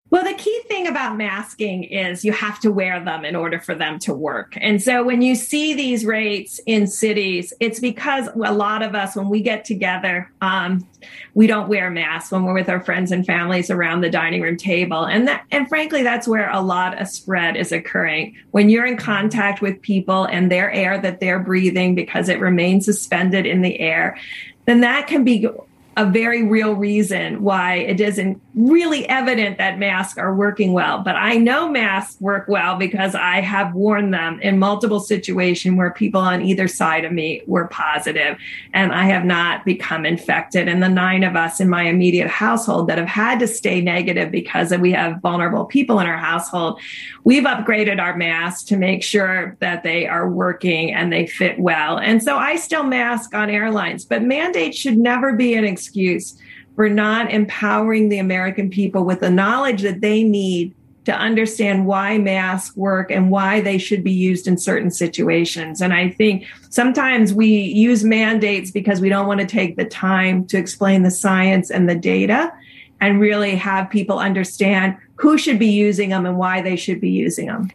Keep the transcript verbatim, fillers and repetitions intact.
Well, the key thing about masking is you have to wear them in order for them to work. And so when you see these rates in cities, it's because a lot of us, when we get together, um, we don't wear masks when we're with our friends and families around the dining room table. And that, and frankly, that's where a lot of spread is occurring. When you're in contact with people and their air that they're breathing because it remains suspended in the air, then that can be a very real reason why it isn't really evident that masks are working well. But I know masks work well because I have worn them in multiple situations where people on either side of me were positive, and I have not become infected. And the nine of us in my immediate household that have had to stay negative because we have vulnerable people in our household, we've upgraded our masks to make sure that they are working and they fit well. And so I still mask on airlines, but mandates should never be an excuse excuse for not empowering the American people with the knowledge that they need to understand why masks work and why they should be used in certain situations. And I think sometimes we use mandates because we don't want to take the time to explain the science and the data and really have people understand who should be using them and why they should be using them.